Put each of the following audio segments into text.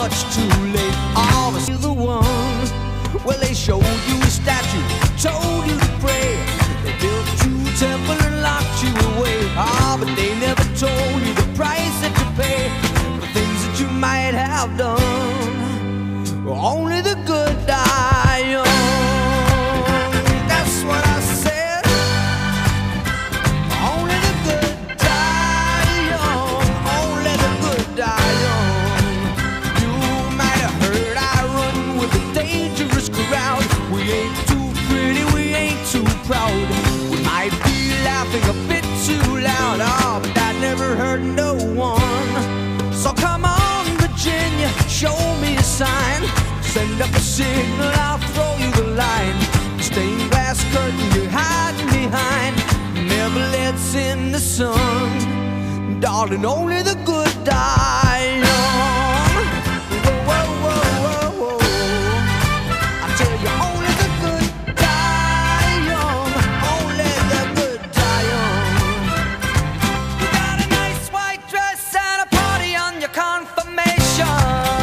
much too late. Oh, but you're the one. Well, they showed you a statue, told you to pray. They built you a temple and locked you away. Oh, but they never told you the price that you pay for things that you might have done. Only the good die young. That's what I said. Only the good die young. Only the good die young. You might have heard I run with a dangerous crowd. We ain't too pretty, we ain't too proud. We might be laughing a bit too loud. Oh, but that never hurt no one. So come on, Virginia, show me a sign. Send up a signal, I'll throw you the line. Stained glass curtain you're hiding behind never lets in the sun. Darling, only the good die young. Whoa, whoa, whoa, whoa, whoa. I tell you, only the good die young. Only the good die young. You got a nice white dress and a party on your confirmation.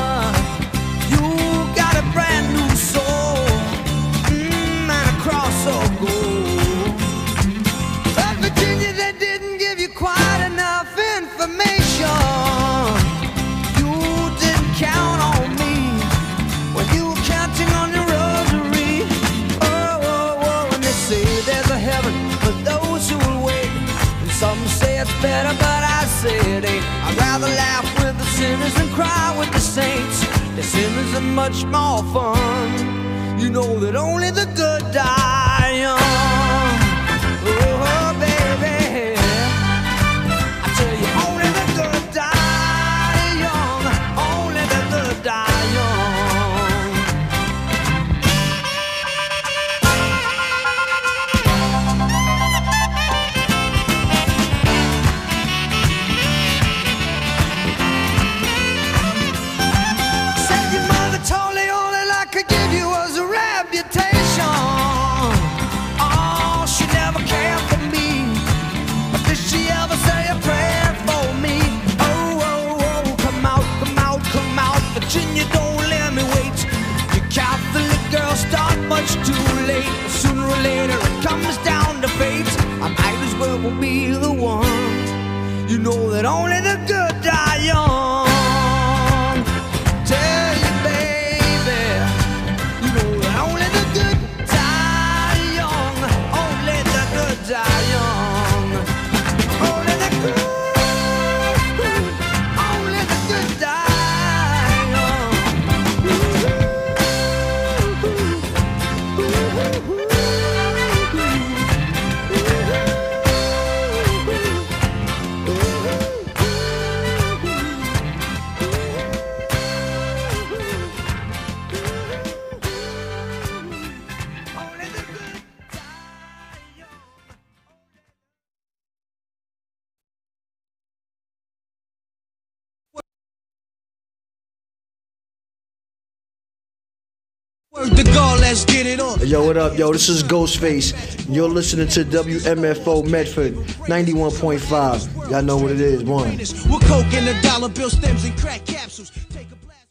Better, but I said, hey, I'd rather laugh with the sinners than cry with the saints. The sinners are much more fun. You know that only the good die young. Oh, baby, I tell you, only the good die young. Only the good die young. Virginia, don't let me wait. You Catholic girls start much too late. Sooner or later it comes down to fate. I might as well be the one. You know that only the good die young. Tell you, baby, you know that only the good die young. Only the good die young. Only the good. Only the good die. The God, let's get it on. Yo, what up, yo? This is Ghostface. You're listening to WMFO Medford 91.5. Y'all know what it is, one. With coke and the dollar bill stems and crack capsules. Take a blast.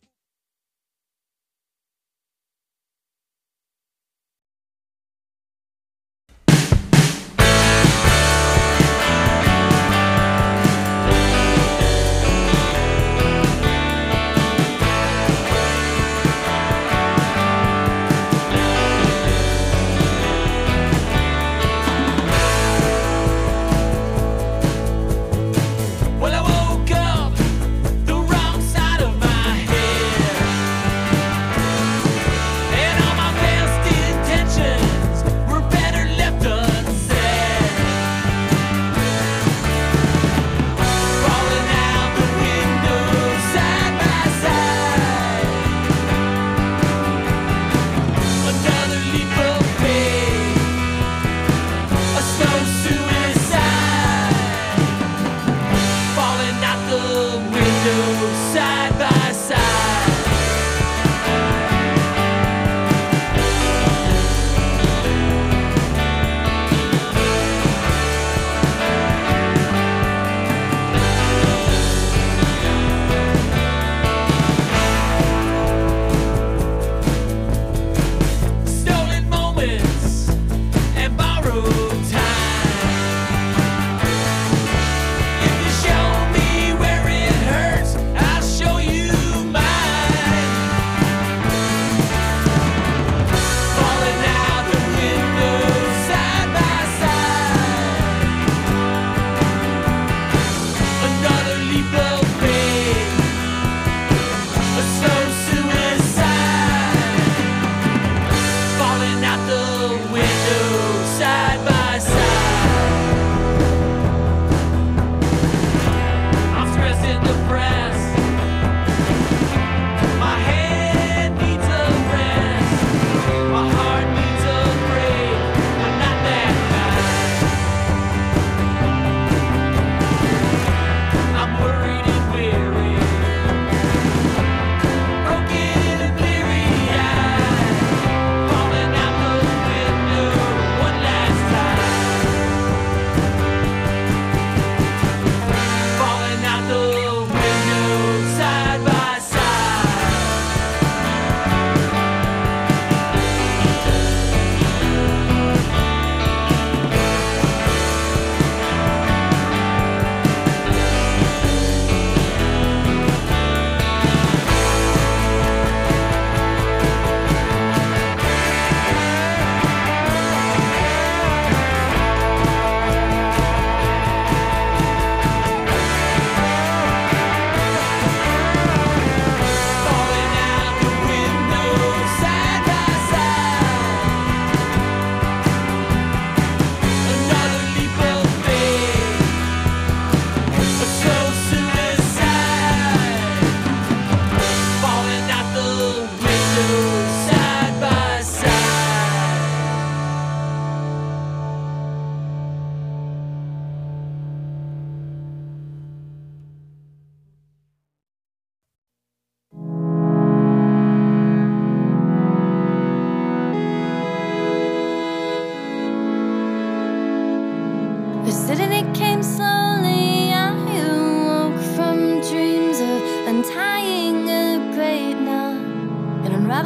Well, I woke up the wrong side of my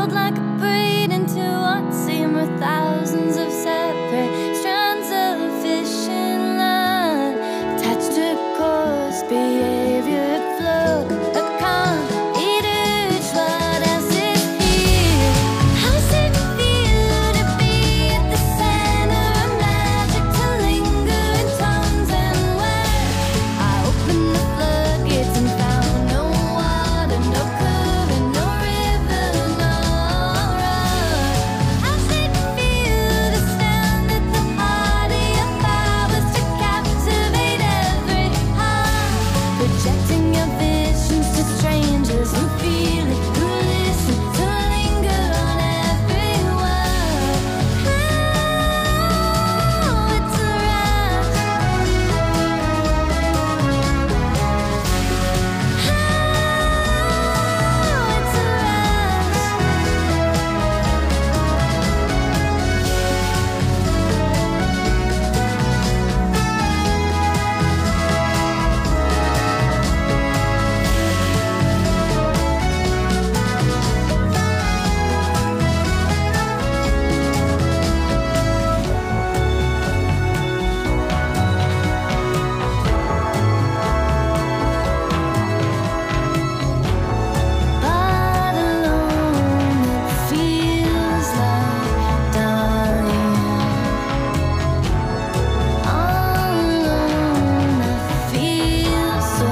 traveled like a braid into what seemed were thousands of separate strands of fishing line attached to course behavior flow. A calm each what else is here. How's it feel to be at the center of magic, to linger in tones and words? I opened the floodgates and found no water, no current, no river, no road. How's it feel to stand at the heart of your powers, to captivate every heart, projecting your visions to strangers who feel it, who listen, to linger on every word. Oh, it's a rush. Oh, it's a but alone it feels like dying. All alone I feel so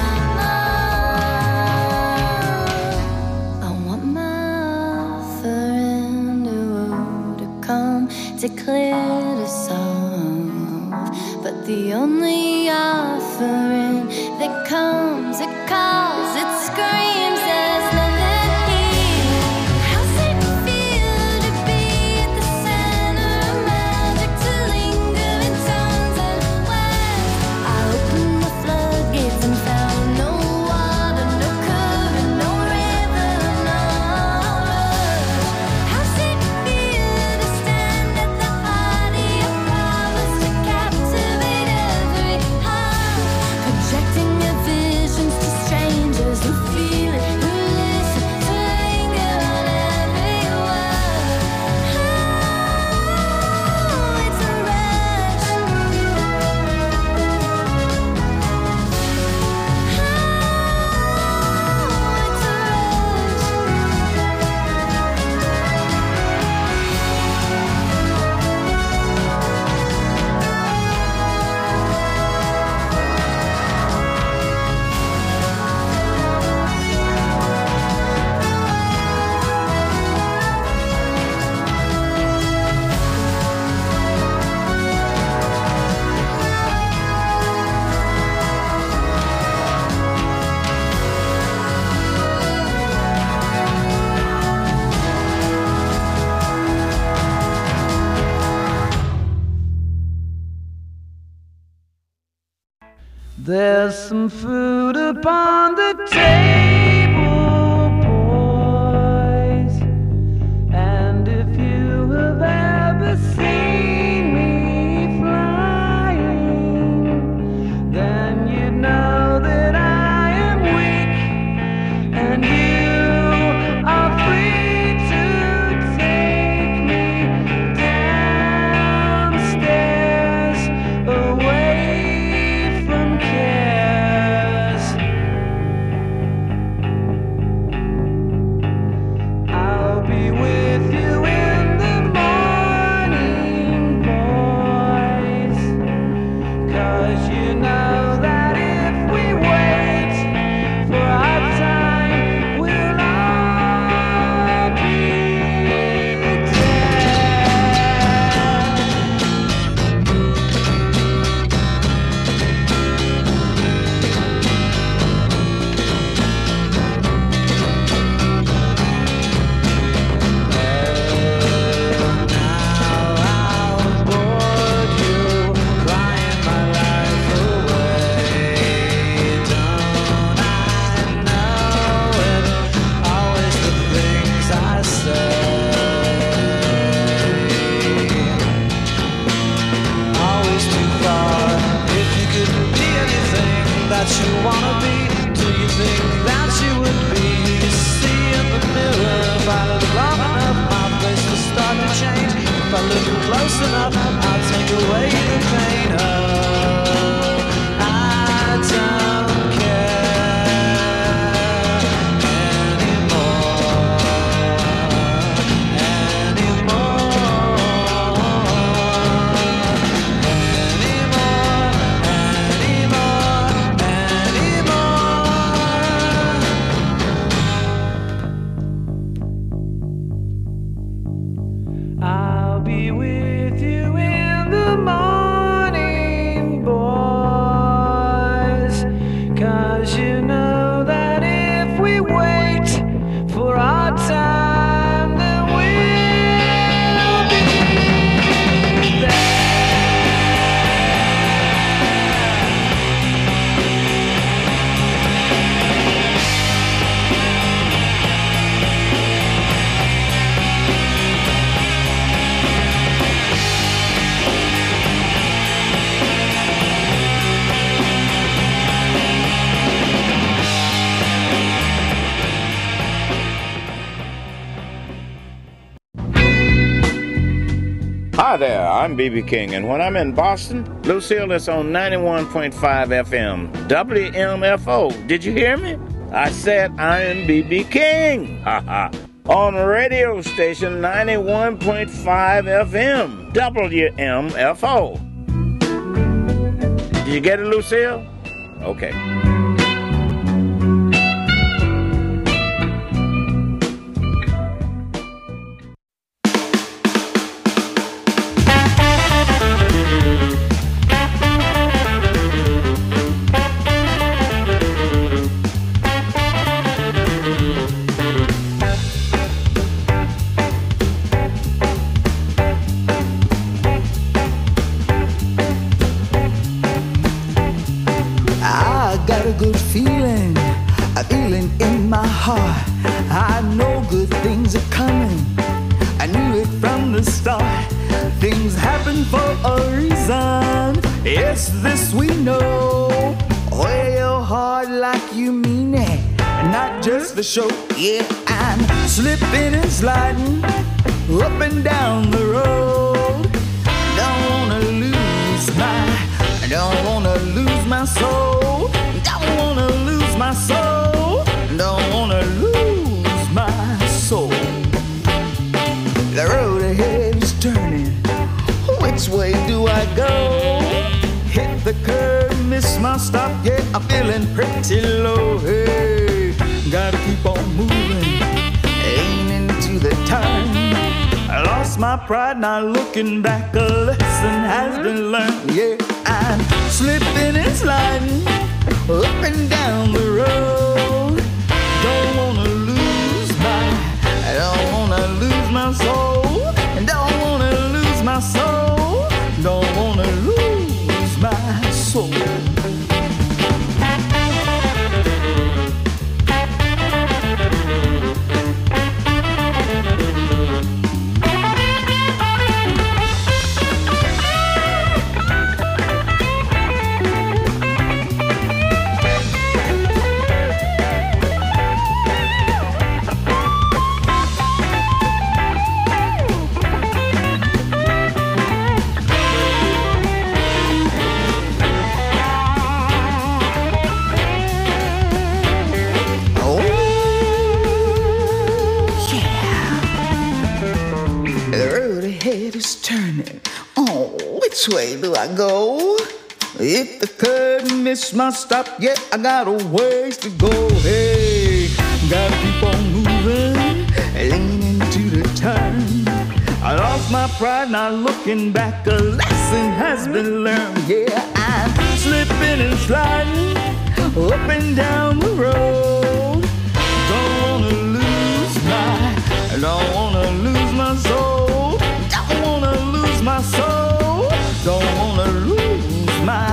low. I want my offering to come to clear the solve, but the only offering that comes, it calls, it screams, there's nothing here. How's it feel to be at the center of magic, to linger in tones and words? I opened the floodgates and found no water, no current, no river, no road. How's it feel to stand at the heart of your powers, to captivate every heart, projecting your visions to strangers who feel it, who listen, to linger on every word. Oh, it's a rush. Oh, it's a There's some food upon the table, boys. And if you have ever seen me flying, then you'd know that I am weak, and you are free to take me downstairs, away from cares. for our time, then we'll be there. Hi there, I'm B.B. King, and when I'm in Boston, Lucille is on 91.5 FM, WMFO. Did you hear me? I said I am B.B. King. On radio station 91.5 FM, WMFO. Did you get it, Lucille? Okay. A feeling in my heart. I know good things are coming. I knew it from the start. Things happen for a reason. Yes, this we know. Wear your heart like you mean it, not just the show. Yeah, I'm slipping and sliding up and down the road. Don't wanna lose my soul. Don't wanna lose my soul. Don't wanna lose my soul. The road ahead is turning. Which way do I go? Hit the curb, miss my stop. Yeah, I'm feeling pretty low. Hey, gotta keep on moving, aiming to the turn. I lost my pride, now looking back, a lesson has been learned. Yeah, I'm slipping and sliding up and down the road. Don't wanna lose my soul. Don't wanna lose my soul. Don't wanna lose my soul. Turning. Oh, which way do I go? If the curb missed my stop, yeah, I got a ways to go. Hey, gotta keep on moving, leaning to the turn. I lost my pride, now looking back, a lesson has been learned. Yeah, I'm slipping and sliding up and down the road. Don't wanna lose my soul. Don't wanna lose my soul. Don't wanna lose my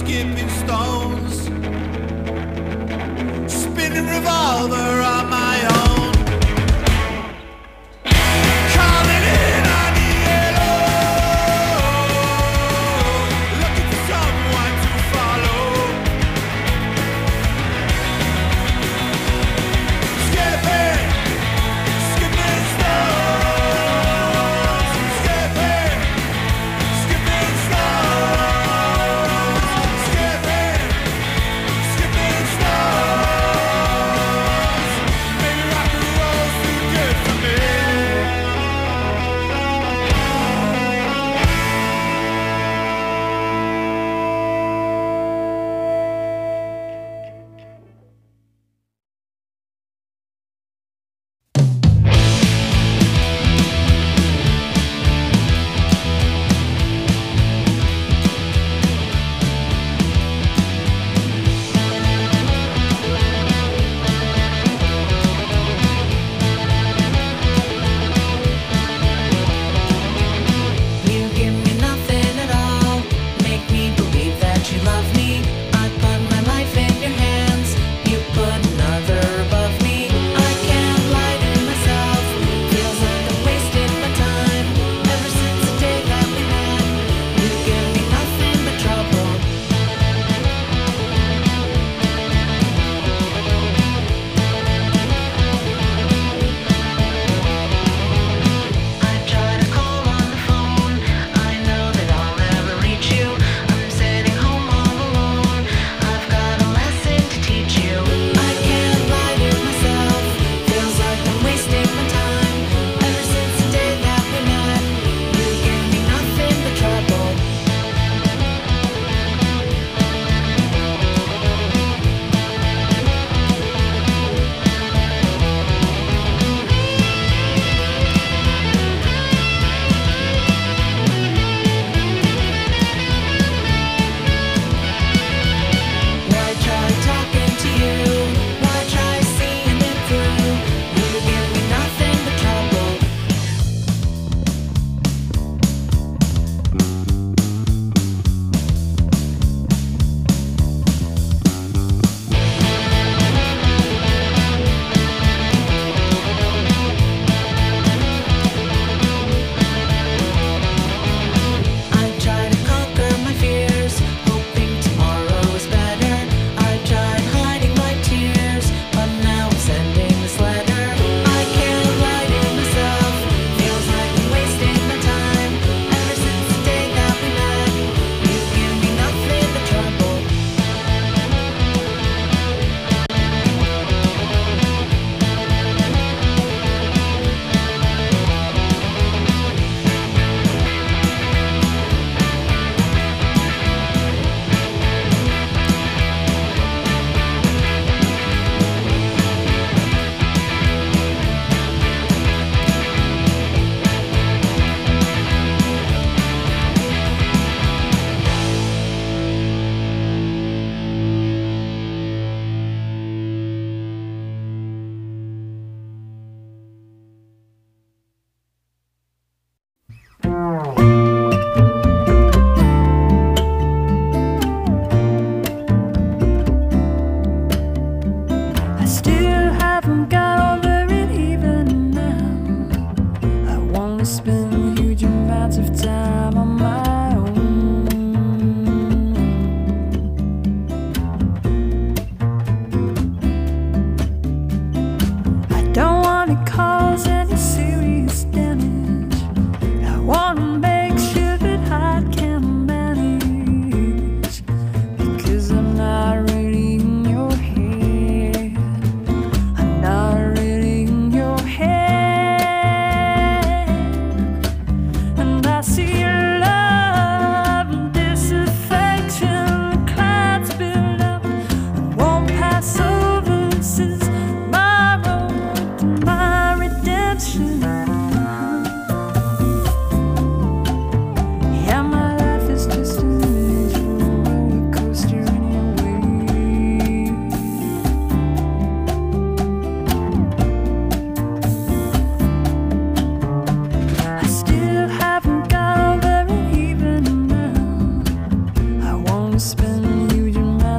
skipping stones, spinning revolver on my own. Calling in on the yellow, looking for someone to follow. Skipping, skipping stones, skipping, skipping stones, skipping, skipping stones.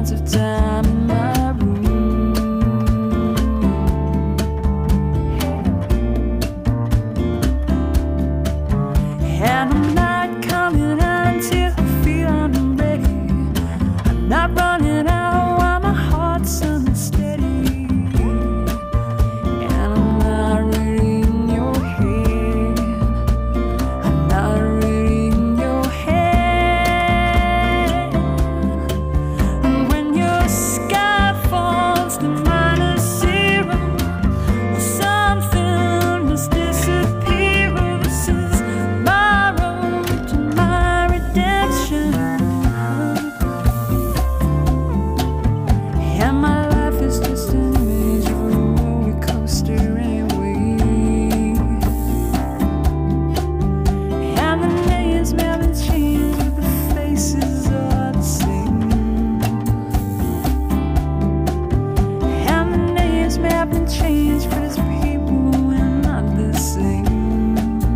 hands of time in my room. And I'm not coming out until I feel I'm ready. I'm not running out while my heart's unsteady. And I'm not really in your head. I'm not really in your head. And when your sky falls to -0, or something just disappears, this is my road to my redemption. And my life is just an image of a roller coaster anyway. And the names may have changed, but the faces are the same. And the names may have changed, but it's people we're not the same.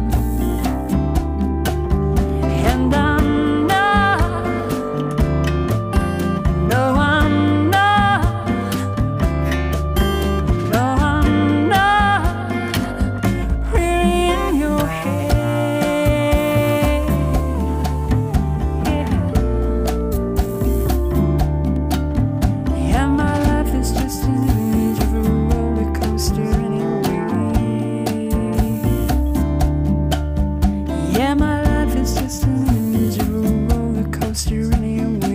And I'm not, no, I'm not, no, I'm not really in your head. Yeah, my life is just an image of a roller coaster anyway. Yeah, my life is just an image of a roller coaster anyway.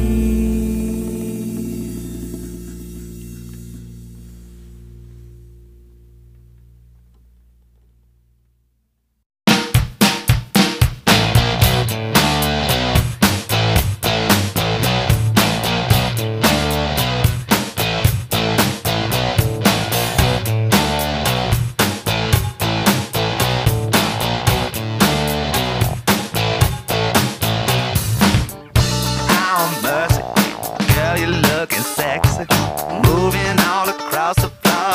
Oh, mercy, girl, you're looking sexy, moving all across the floor.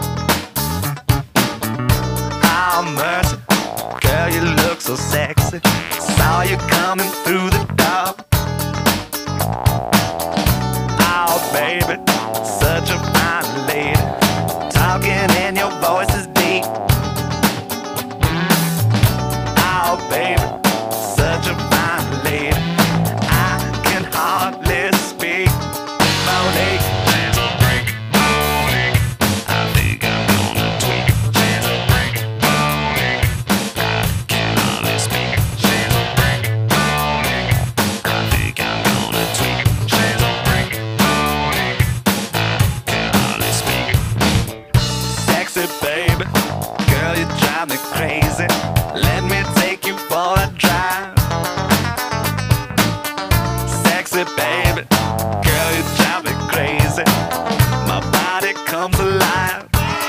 Oh, mercy, girl, you look so sexy, saw you coming through the door. Oh, baby, such a fine lady, talking and your voice is deep. Oh, baby, such a fine lady, I can hardly speak. Monique, chance of break. Monique, I think I'm gonna tweak. Chance of break. Monique, I can hardly speak. Chance of break. Monique, I think I'm gonna tweak. Chance of break. Monique, I can hardly speak. Sexy baby, girl, you drive me crazy. Let me take you for a drive. Sexy baby, girl, you drive me crazy. My body comes alive.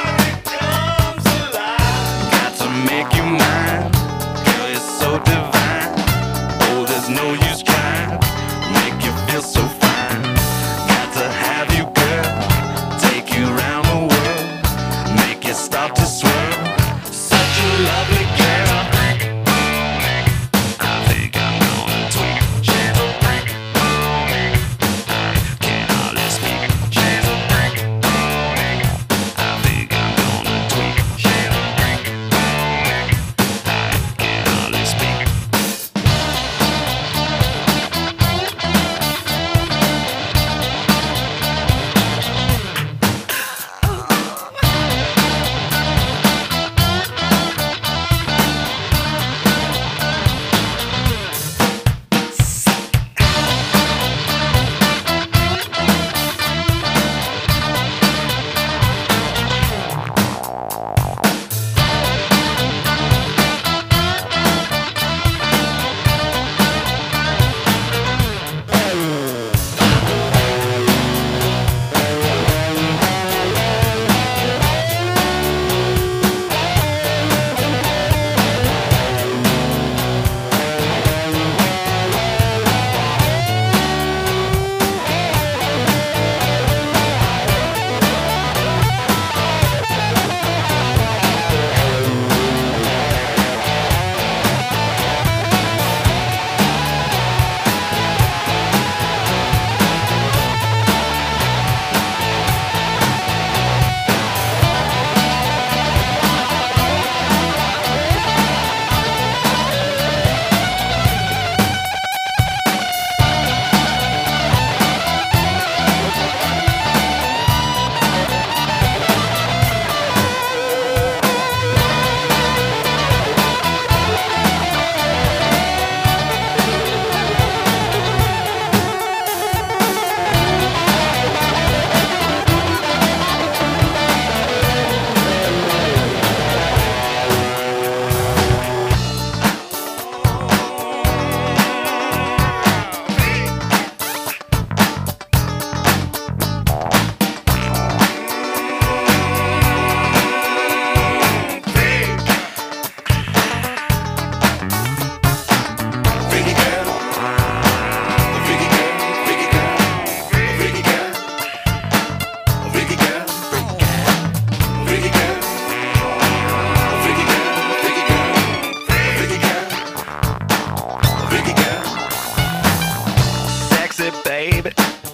Got to make you mine. Girl, you're so divine. Oh, there's no use trying. Make you feel so fine. Got to have you, girl. Take you around the world. Make you start to swirl. Such a lovely girl. I think I'm gonna tweak. Chance of break. Can't hardly speak. Chance of break. I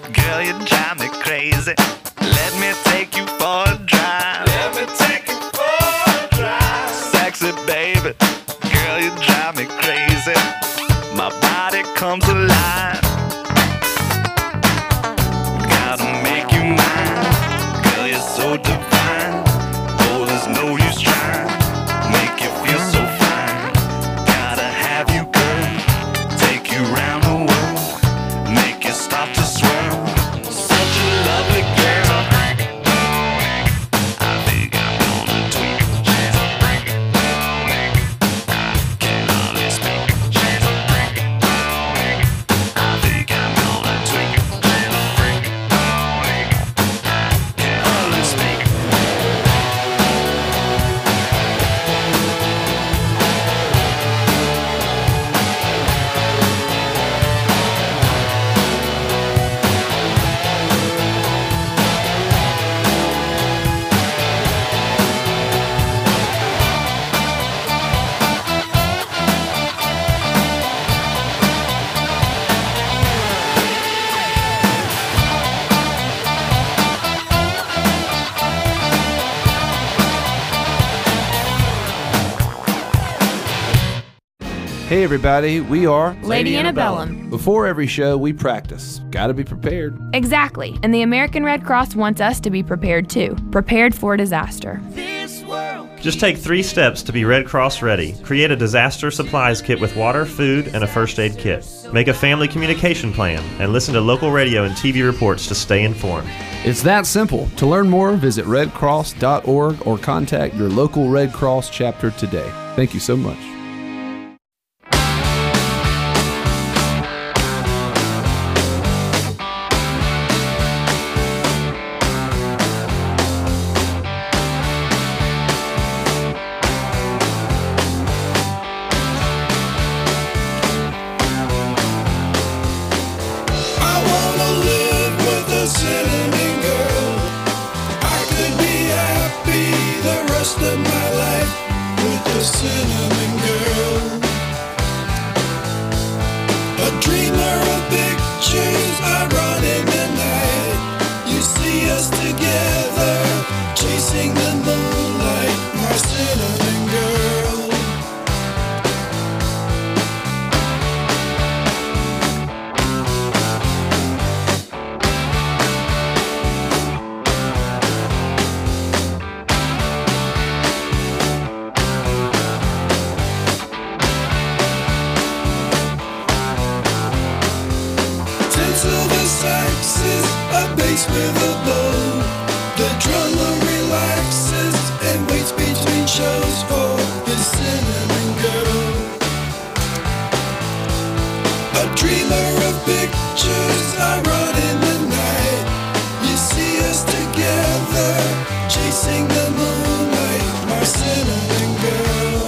Girl, you drive me crazy. Let me take you for a drive. Let me take you for a drive. Sexy baby, girl, you drive me crazy. My body comes alive. Gotta make you mine. Girl, you're so divine. Oh, there's no use trying. Make you feel so fine. Gotta have you, girl. Take you round the world. Make you start to swirl. Such a lovely girl. I think I'm gonna tweak. Can't hardly speak. I think I'm gonna tweak. Can't hardly speak. Hey everybody, we are Lady Antebellum. Before every show, we practice. Gotta be prepared. Exactly. And the American Red Cross wants us to be prepared too. Prepared for disaster. Just take 3 steps to be Red Cross ready. Create a disaster supplies kit with water, food, and a first aid kit. Make a family communication plan and listen to local radio and TV reports to stay informed. It's that simple. To learn more, visit redcross.org or contact your local Red Cross chapter today. Thank you so much. I wanna live with a cinnamon girl. I could be happy the rest of my life with a cinnamon girl. A dreamer of pictures, I run in the night. You see us together, chasing the moonlight, my cinnamon girl. Ten silver saxes, a bass with a bow. The drummer relaxes and waits between shows for his cinnamon girl. A dreamer of pictures, I run in the night. You see us together, chasing the moonlight, my cinnamon girl.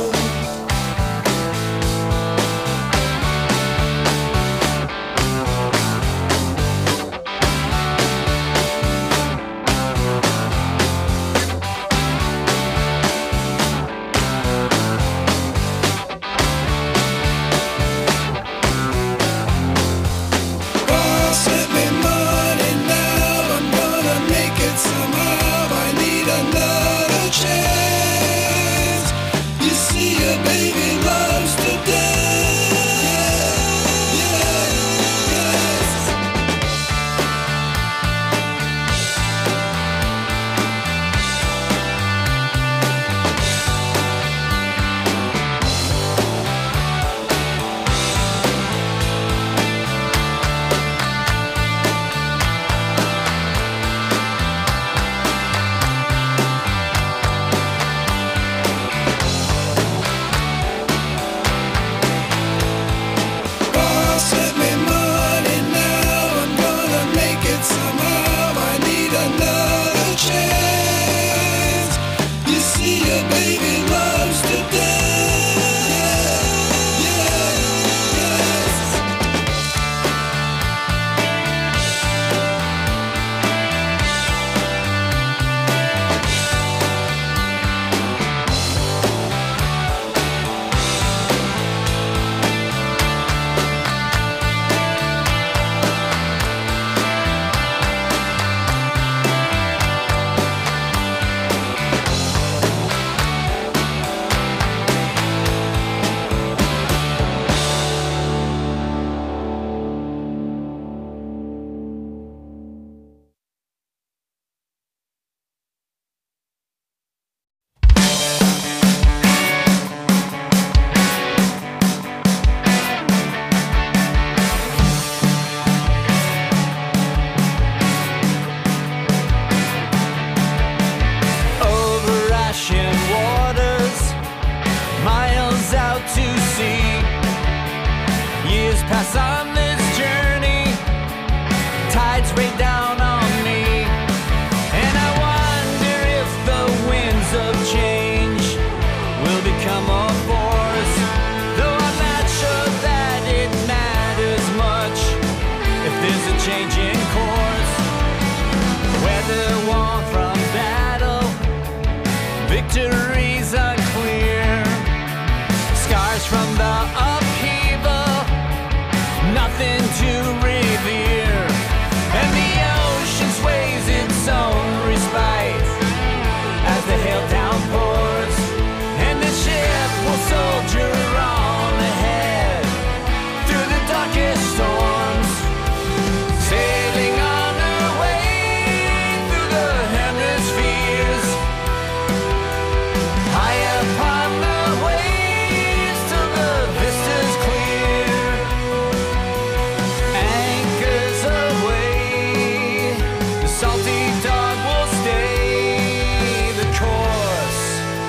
sunless journey, tides way down on me. And I wonder if the winds of change will become a force, though I'm not sure that it matters much if there's a change in course. Whether won from battle, victory's unclear. Scars from the upheaval, nothing to revere. And the ocean sways its own respite as the hail downpours, and the ship will soldier on ahead through the darkest storms, sailing on her way through the hemispheres, high upon the waves till the vista's clear. Anchors away, the salty dog will stay the course.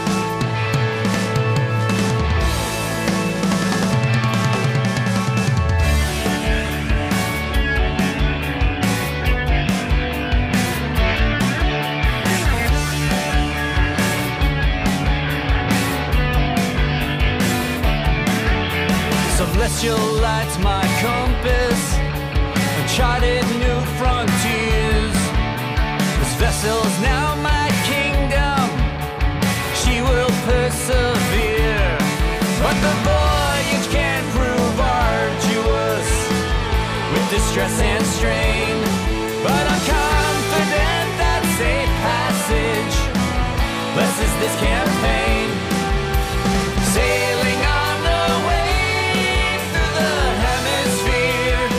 Celestial lights my compass, uncharted new frontiers. This vessel's now my kingdom, she will persevere. But the voyage can prove arduous with distress and strain. But I'm confident that safe passage blesses this campaign. Sailing on the way through the hemisphere,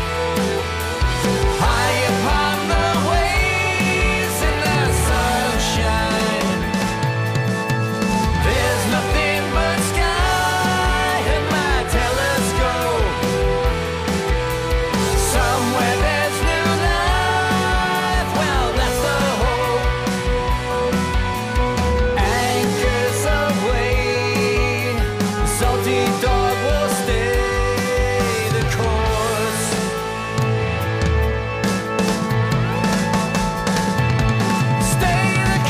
high upon the waves in the sunshine. There's nothing but sky in my telescope. Somewhere there's new life, well that's the hope. Anchors away, the salty dog will stay the course. Stay the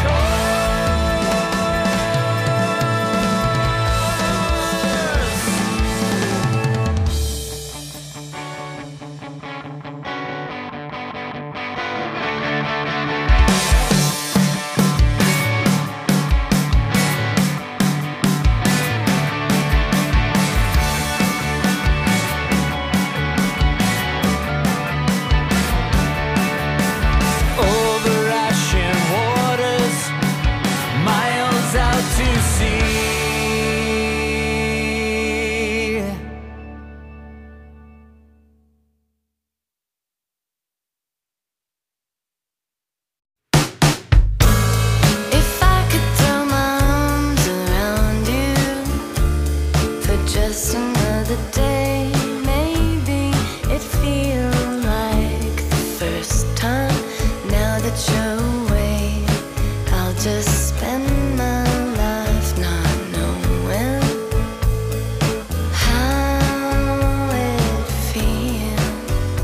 over ashen waters, miles out to sea. If I could throw my arms around you for just another day, maybe it'd feel like the first time. Now that you're away, I'll just spend my life not knowing how it feels.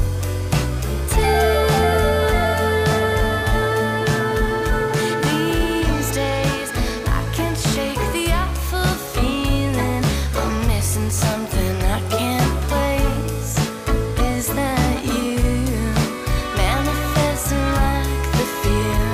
These days, I can't shake the awful feeling I'm missing something I can't place. Is that you manifesting like the fear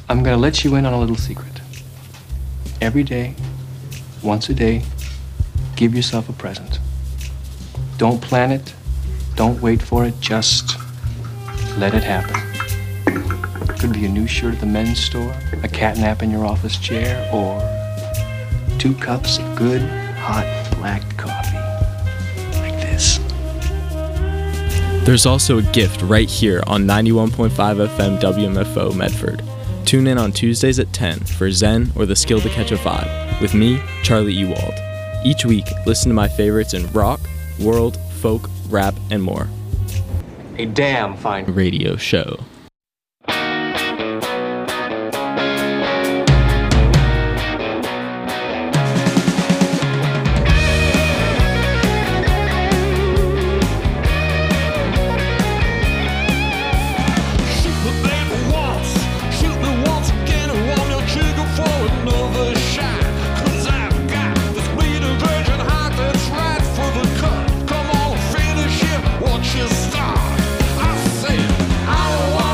I'm gonna let you in on a little secret. Every day, once a day, give yourself a present. Don't plan it, don't wait for it, just let it happen. Could be a new shirt at the men's store, a cat nap in your office chair, or 2 cups of good, hot, black coffee. Like this. There's also a gift right here on 91.5 FM WMFO Medford. Tune in on Tuesdays at 10 for Zen or the Skill to Catch a Vibe with me, Charlie Ewald. Each week, listen to my favorites in rock, world, folk, rap, and more. A damn fine radio show. Watch you start. I said, I don't want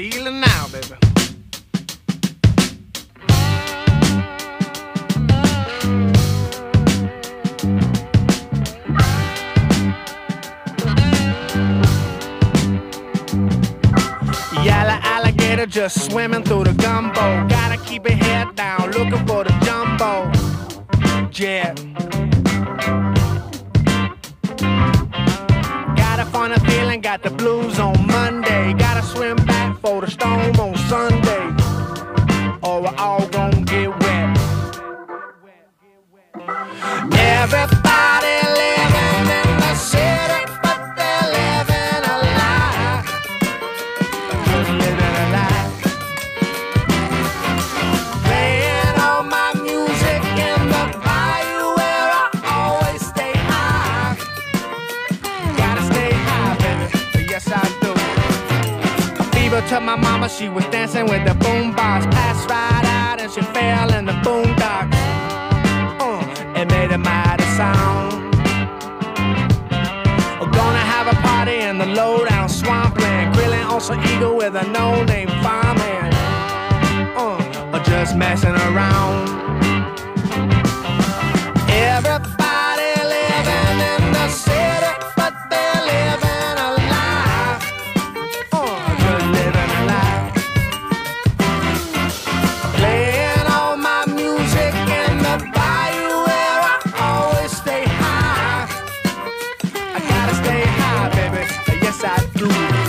feeling now, baby. Yellow alligator just swimming through the gumbo. Gotta keep your head down, looking for the jumbo jet. Got a funny feeling, got the blues on Monday. Gotta swim back for the storm on Sunday, or we're all gonna get wet. Everybody living in the city, but they're living a lie. Just living a lie. Playing all my music in the bayou where I always stay high. Gotta stay high, baby. Yes, I do. A fever to my mama, she was dancing with the boombox. Passed right out and she fell in the boondocks. It made a mighty sound. We're gonna have a party in the low-down swampland, grilling on some eagle with a no-name fireman. Or just messing around. Everybody living in the city, but they're living a lie. Just living a lie. Playing all my music in the bayou where I always stay high. I gotta stay high, baby. Yes, I do.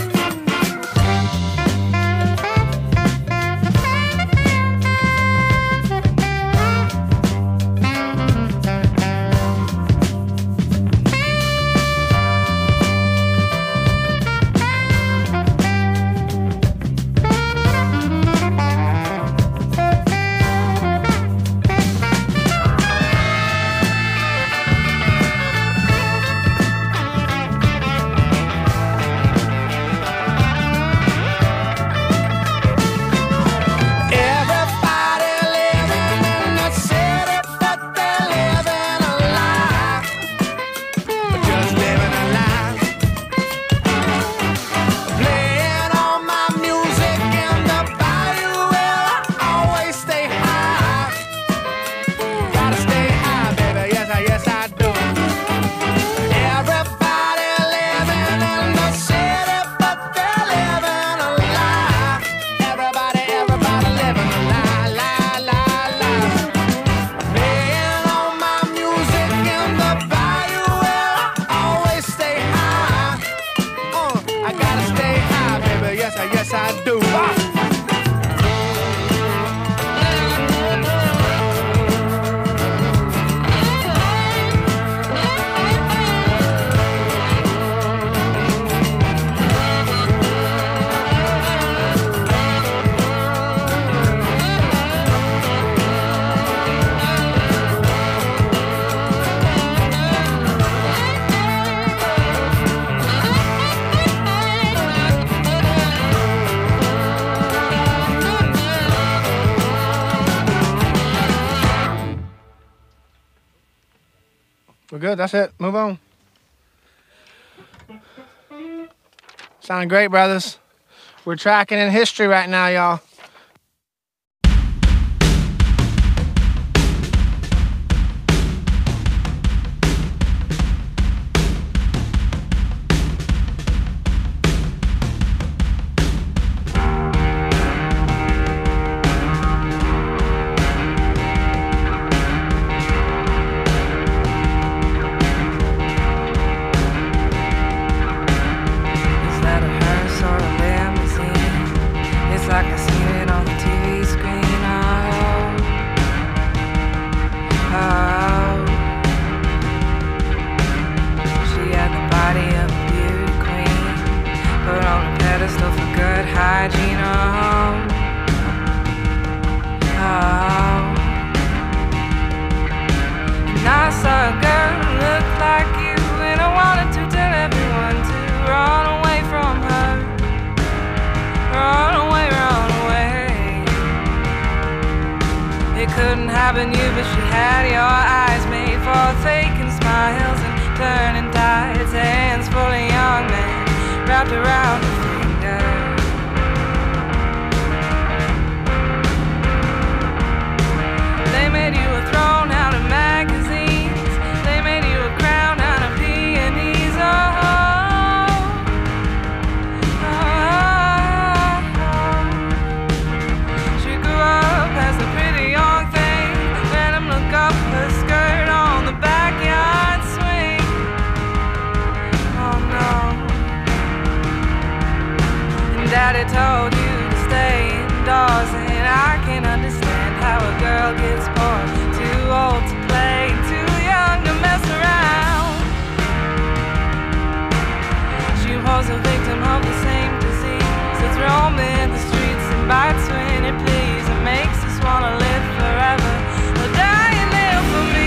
We're good, that's it. Move on. Sounding great, brothers. We're tracking in history right now, y'all. Couldn't happen you, but she had your eyes made for faking smiles and turning tides. Hands full of young men wrapped around her finger. up her skirt on the backyard swing. Oh no. And Daddy told you to stay indoors, and I can understand how a girl gets bored. Too old to play, too young to mess around. She was a victim of the same disease that's roaming the streets and bites when it pleases and makes us wanna live forever or die and live for me.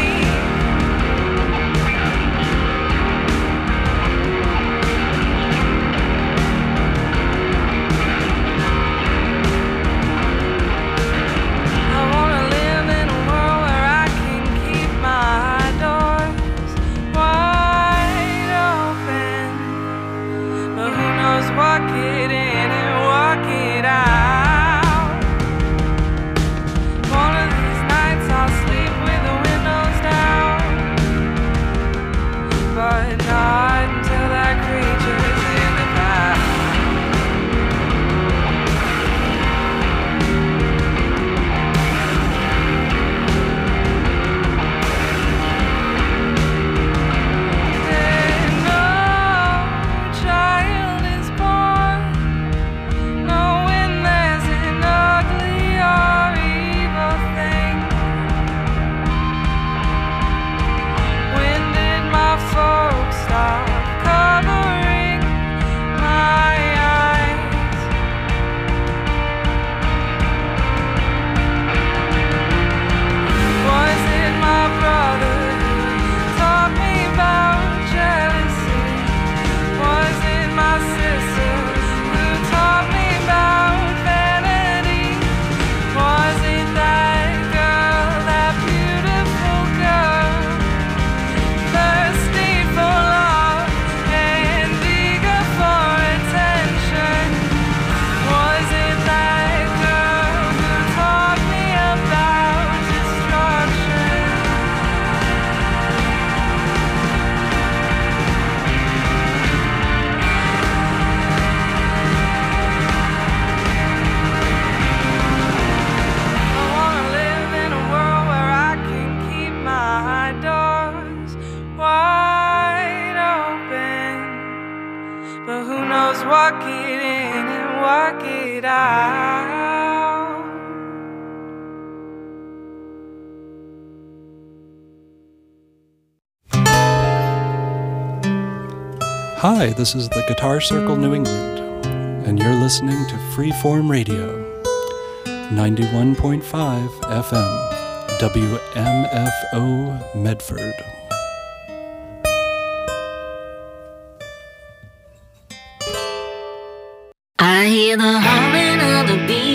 I wanna live in a world where I can keep my doors wide open, but who knows what get in and what get out. One of these nights I'll sleep with the windows down, but not until that creature's in the past. And no child is born knowing there's an ugly or evil thing. When did my folks stop covering my eyes? Was it my brother who taught me about jealousy? Was it my sister who taught me about vanity? Was it that girl, that beautiful girl, thirsty for love and eager for attention? Was it that girl who taught me about destruction? I wanna live in a world where I can keep my doors wide open, but who knows what get in and what get out. Hi, this is the Guitar Circle New England, and you're listening to Freeform Radio, 91.5 FM, WMFO Medford. I hear the humming of the bee